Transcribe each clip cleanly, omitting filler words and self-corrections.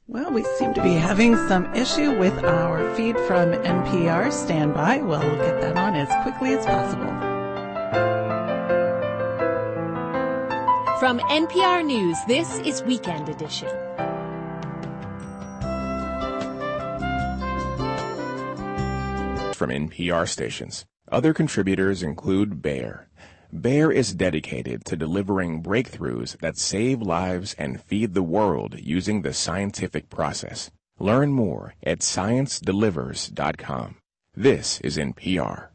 Well, we seem to be having some issue with our feed from NPR. Stand by. We'll get that on as quickly as possible. From NPR News, this is Weekend Edition. From NPR stations. Other contributors include Bayer. Bayer is dedicated to delivering breakthroughs that save lives and feed the world using the scientific process. Learn more at ScienceDelivers.com. This is NPR.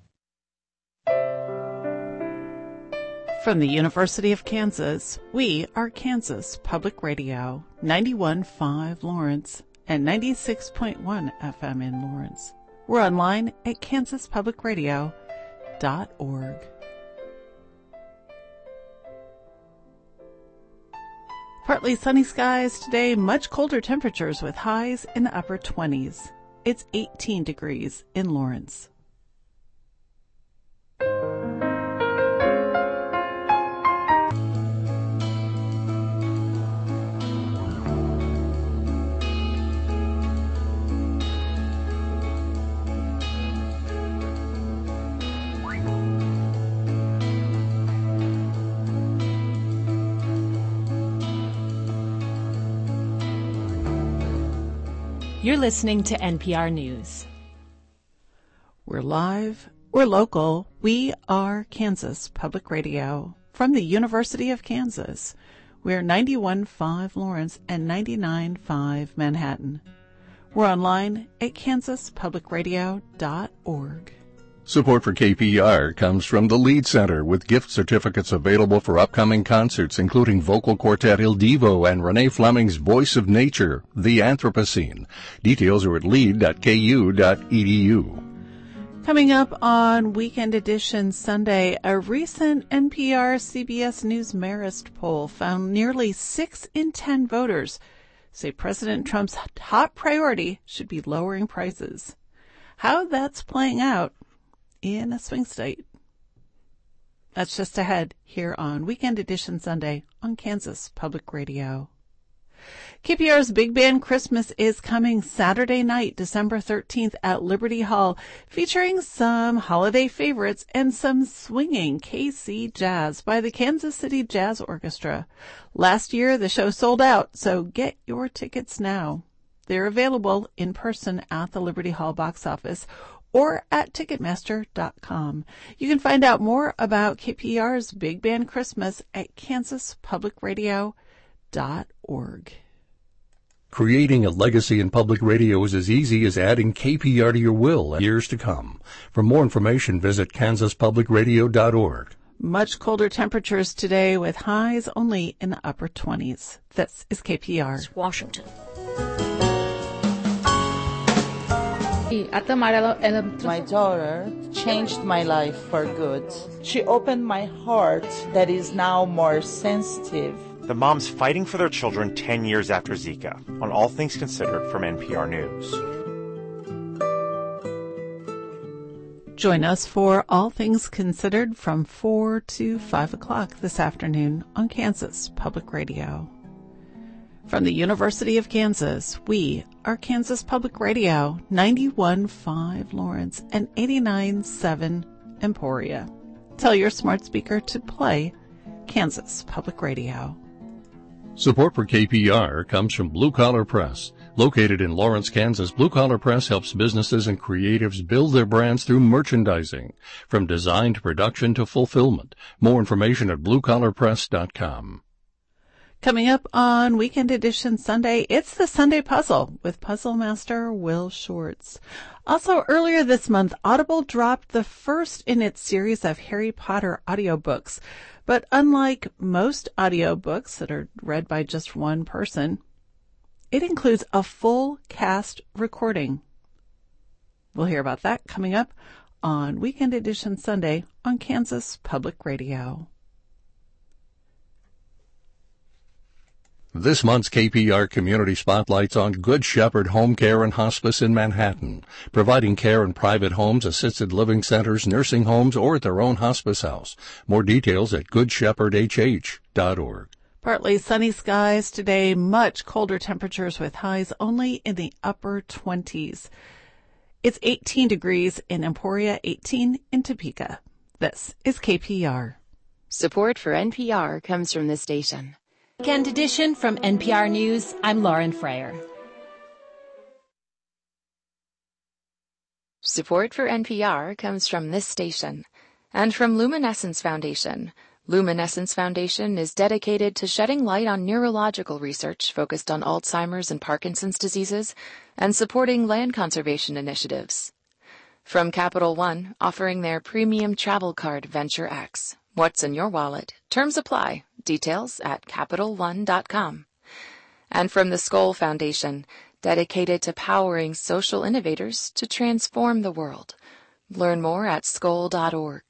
From the University of Kansas, we are Kansas Public Radio, 91.5 Lawrence and 96.1 FM in Lawrence. We're online at kansaspublicradio.org. Partly sunny skies today, much colder temperatures with highs in the upper 20s. It's 18 degrees in Lawrence. You're listening to NPR News. We're live, we're local, we are Kansas Public Radio. From the University of Kansas, we're 91.5 Lawrence and 99.5 Manhattan. We're online at kansaspublicradio.org. Support for KPR comes from the Lead Center with gift certificates available for upcoming concerts, including vocal quartet Il Divo and Renee Fleming's Voice of Nature, The Anthropocene. Details are at lead.ku.edu. Coming up on Weekend Edition Sunday, a recent NPR CBS News Marist poll found nearly 6 in 10 voters say President Trump's top priority should be lowering prices. How that's playing out in a swing state. That's just ahead here on Weekend Edition Sunday on Kansas Public Radio. KPR's Big Band Christmas is coming Saturday night, December 13th at Liberty Hall, featuring some holiday favorites and some swinging KC jazz by the Kansas City Jazz Orchestra. Last year, the show sold out, so get your tickets now. They're available in person at the Liberty Hall box office or at Ticketmaster.com. You can find out more about KPR's Big Band Christmas at kansaspublicradio.org. Creating a legacy in public radio is as easy as adding KPR to your will in years to come. For more information, visit kansaspublicradio.org. Much colder temperatures today with highs only in the upper 20s. This is KPR. It's Washington. My daughter changed my life for good. She opened my heart that is now more sensitive. The moms fighting for their children 10 years after Zika on All Things Considered from NPR News. Join us for All Things Considered from 4 to 5 o'clock this afternoon on Kansas Public Radio. From the University of Kansas, we are Kansas Public Radio, 91.5 Lawrence and 89.7 Emporia. Tell your smart speaker to play Kansas Public Radio. Support for KPR comes from Blue Collar Press. Located in Lawrence, Kansas, Blue Collar Press helps businesses and creatives build their brands through merchandising, from design to production to fulfillment. More information at bluecollarpress.com. Coming up on Weekend Edition Sunday, it's the Sunday Puzzle with Puzzle Master Will Shorts. Also, earlier this month, Audible dropped the first in its series of Harry Potter audiobooks. But unlike most audiobooks that are read by just one person, it includes a full cast recording. We'll hear about that coming up on Weekend Edition Sunday on Kansas Public Radio. This month's KPR Community Spotlight's on Good Shepherd Home Care and Hospice in Manhattan, providing care in private homes, assisted living centers, nursing homes, or at their own hospice house. More details at goodshepherdhh.org. Partly sunny skies today, much colder temperatures with highs only in the upper 20s. It's 18 degrees in Emporia, 18 in Topeka. This is KPR. Support for NPR comes from this station. Weekend edition from NPR News. I'm Lauren Frayer. Support for NPR comes from this station and from Luminescence Foundation. Luminescence Foundation is dedicated to shedding light on neurological research focused on Alzheimer's and Parkinson's diseases and supporting land conservation initiatives. From Capital One, offering their premium travel card Venture X. What's in your wallet? Terms apply. Details at CapitalOne.com. And from the Skoll Foundation, dedicated to powering social innovators to transform the world. Learn more at skoll.org.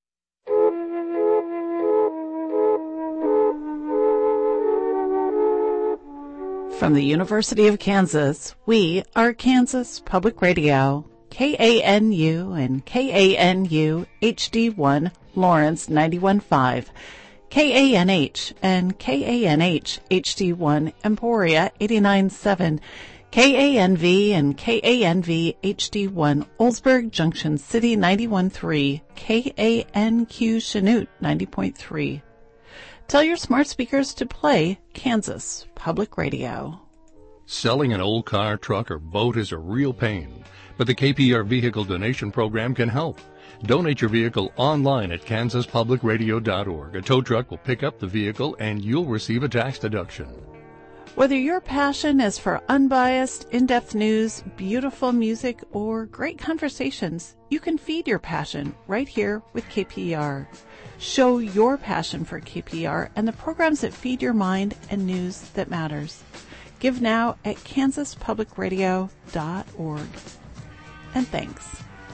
From the University of Kansas, we are Kansas Public Radio, KANU and KANU HD1 Lawrence 91.5, KANH and KANH HD1 Emporia 89.7, KANV and KANV HD1 Oldsburg Junction City 91.3, KANQ Chanute 90.3. Tell your smart speakers to play Kansas Public Radio. Selling an old car, truck, or boat is a real pain, but the KPR Vehicle Donation Program can help. Donate your vehicle online at kansaspublicradio.org. A tow truck will pick up the vehicle and you'll receive a tax deduction. Whether your passion is for unbiased, in-depth news, beautiful music, or great conversations, you can feed your passion right here with KPR. Show your passion for KPR and the programs that feed your mind and news that matters. Give now at kansaspublicradio.org. And thanks.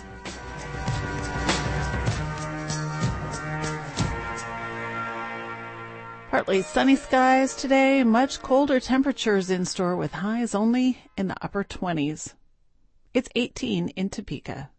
Partly sunny skies today, much colder temperatures in store with highs only in the upper 20s. It's 18 in Topeka.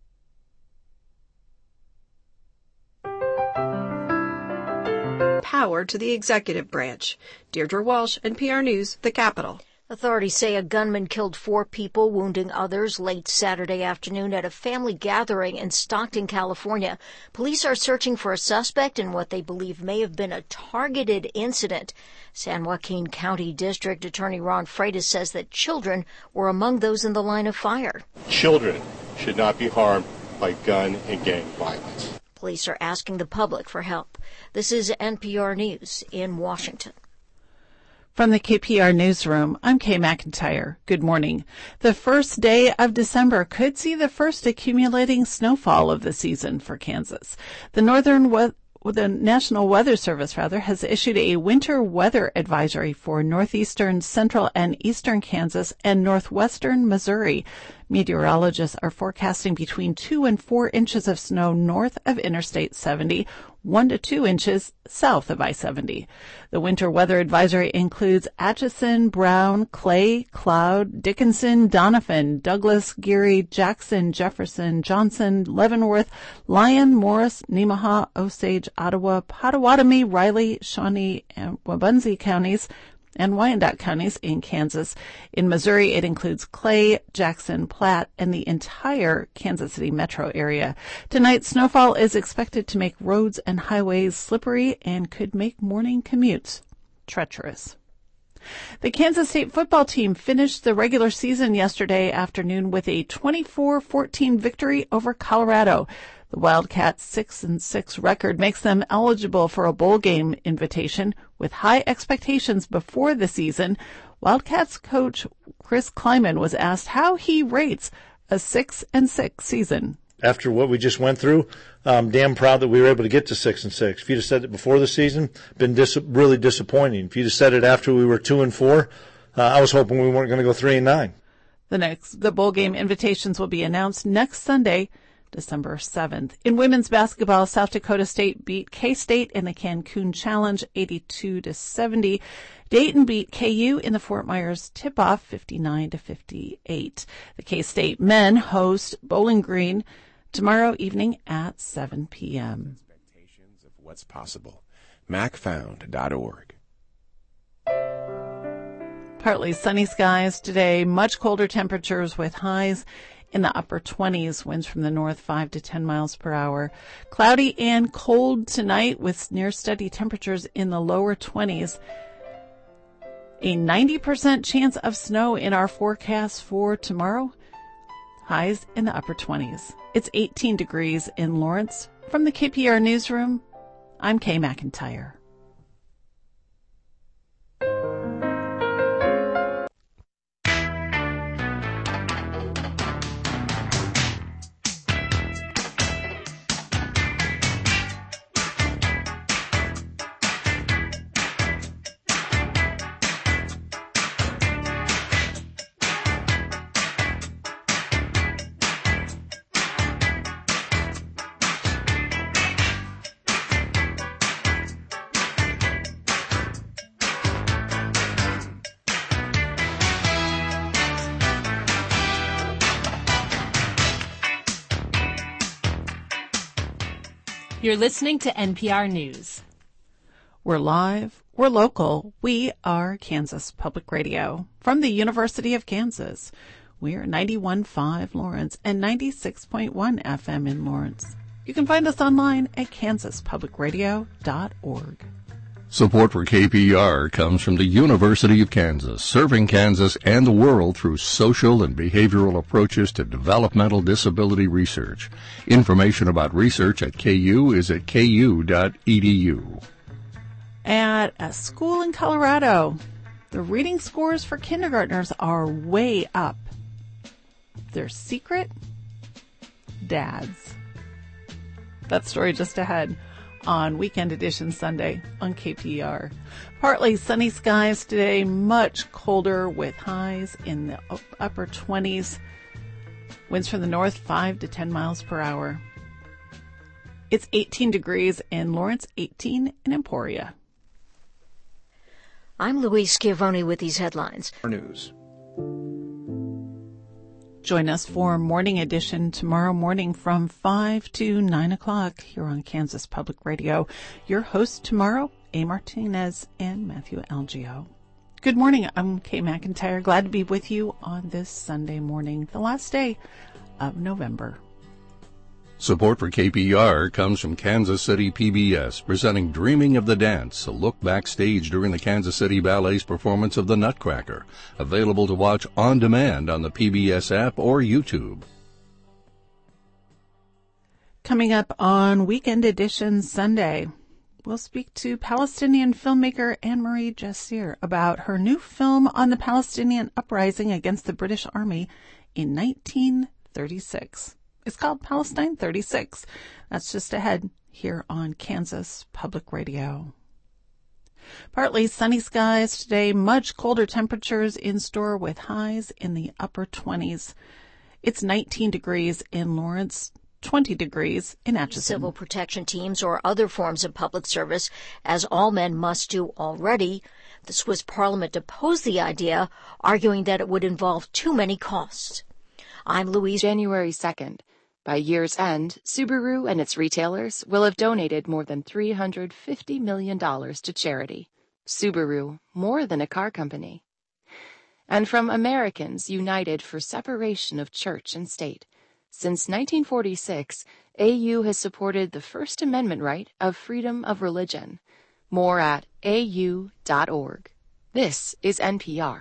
Power to the executive branch. Deirdre Walsh, NPR News, The Capitol. Authorities say a gunman killed 4 people, wounding others late Saturday afternoon at a family gathering in Stockton, California. Police are searching for a suspect in what they believe may have been a targeted incident. San Joaquin County District Attorney Ron Freitas says that children were among those in the line of fire. Children should not be harmed by gun and gang violence. Police are asking the public for help. This is NPR News in Washington. From the KPR Newsroom, I'm Kay McIntyre. Good morning. The first day of December could see the first accumulating snowfall of the season for Kansas. The National Weather Service, has issued a winter weather advisory for northeastern, central, and eastern Kansas and northwestern Missouri. Meteorologists are forecasting between 2 and 4 inches of snow north of Interstate 70, 1 to 2 inches south of I-70. The winter weather advisory includes Atchison, Brown, Clay, Cloud, Dickinson, Donovan, Douglas, Geary, Jackson, Jefferson, Johnson, Leavenworth, Lyon, Morris, Nemaha, Osage, Ottawa, Potawatomi, Riley, Shawnee, and Wabunsee counties, and Wyandotte counties in Kansas. In Missouri, it includes Clay, Jackson, Platte, and the entire Kansas City metro area. Tonight, snowfall is expected to make roads and highways slippery and could make morning commutes treacherous. The Kansas State football team finished the regular season yesterday afternoon with a 24-14 victory over Colorado. The Wildcats' 6-6 record makes them eligible for a bowl game invitation. With high expectations before the season, Wildcats coach Chris Kleiman was asked how he rates a 6-6 season. After what we just went through, I'm damn proud that we were able to get to 6-6. If you'd have said it before the season, been really disappointing. If you'd have said it after we were 2-4, I was hoping we weren't going to go 3-9. The bowl game invitations will be announced next Sunday, December 7th. In women's basketball, South Dakota State beat K-State in the Cancun Challenge 82-70. Dayton beat KU in the Fort Myers tip-off 59-58. The K-State men host Bowling Green tomorrow evening at 7 p.m. Expectations of what's possible. MacFound.org. Partly sunny skies today, much colder temperatures with highs in the upper 20s, winds from the north 5 to 10 miles per hour. Cloudy and cold tonight with near steady temperatures in the lower 20s. A 90% chance of snow in our forecast for tomorrow. Highs in the upper 20s. It's 18 degrees in Lawrence. From the KPR Newsroom, I'm Kay McIntyre. You're listening to NPR News. We're live, we're local, we are Kansas Public Radio. From the University of Kansas, we're 91.5 Lawrence and 96.1 FM in Lawrence. You can find us online at kansaspublicradio.org. Support for KPR comes from the University of Kansas, serving Kansas and the world through social and behavioral approaches to developmental disability research. Information about research at KU is at ku.edu. At a school in Colorado, the reading scores for kindergartners are way up. Their secret? Dads. That story just ahead on Weekend Edition Sunday on KPR. Partly sunny skies today, much colder with highs in the upper 20s. Winds from the north 5 to 10 miles per hour. It's 18 degrees in Lawrence, 18 in Emporia. I'm Louise Schiavone with these headlines. News. Join us for Morning Edition tomorrow morning from 5 to 9 o'clock here on Kansas Public Radio. Your hosts tomorrow, A. Martinez and Matthew Algio. Good morning. I'm Kay McIntyre. Glad to be with you on this Sunday morning, the last day of November. Support for KPR comes from Kansas City PBS, presenting Dreaming of the Dance, a look backstage during the Kansas City Ballet's performance of The Nutcracker. Available to watch on demand on the PBS app or YouTube. Coming up on Weekend Edition Sunday, we'll speak to Palestinian filmmaker Anne-Marie Jassir about her new film on the Palestinian uprising against the British Army in 1936. It's called Palestine 36. That's just ahead here on Kansas Public Radio. Partly sunny skies today, much colder temperatures in store with highs in the upper 20s. It's 19 degrees in Lawrence, 20 degrees in Atchison. Civil protection teams or other forms of public service, as all men must do already. The Swiss parliament opposed the idea, arguing that it would involve too many costs. I'm Louise. January 2nd. By year's end, Subaru and its retailers will have donated more than $350 million to charity. Subaru, more than a car company. And from Americans United for Separation of Church and State. Since 1946, AU has supported the First Amendment right of freedom of religion. More at au.org. This is NPR.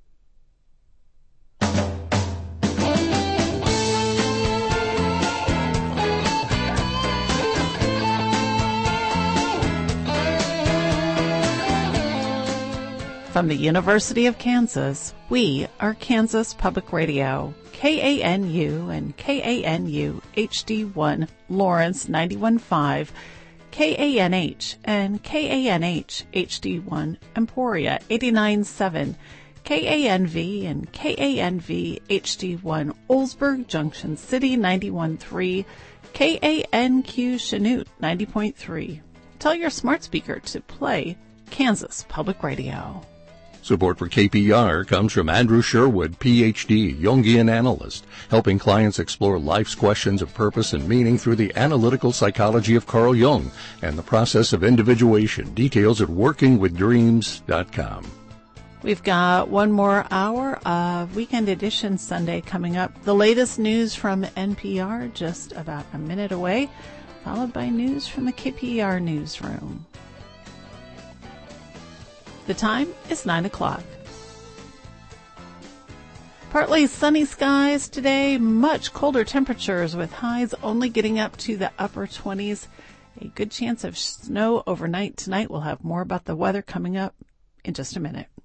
From the University of Kansas, we are Kansas Public Radio, KANU and KANU HD1 Lawrence 91.5, KANH and KANH HD1 Emporia 89.7, KANV and KANV HD1 Oldsburg Junction City 91.3, KANQ Chanute 90.3. Tell your smart speaker to play Kansas Public Radio. Support for KPR comes from Andrew Sherwood, Ph.D., Jungian analyst, helping clients explore life's questions of purpose and meaning through the analytical psychology of Carl Jung and the process of individuation. Details at workingwithdreams.com. We've got one more hour of Weekend Edition Sunday coming up. The latest news from NPR just about a minute away, followed by news from the KPER newsroom. The time is 9 o'clock. Partly sunny skies today, much colder temperatures with highs only getting up to the upper 20s. A good chance of snow overnight tonight. We'll have more about the weather coming up in just a minute.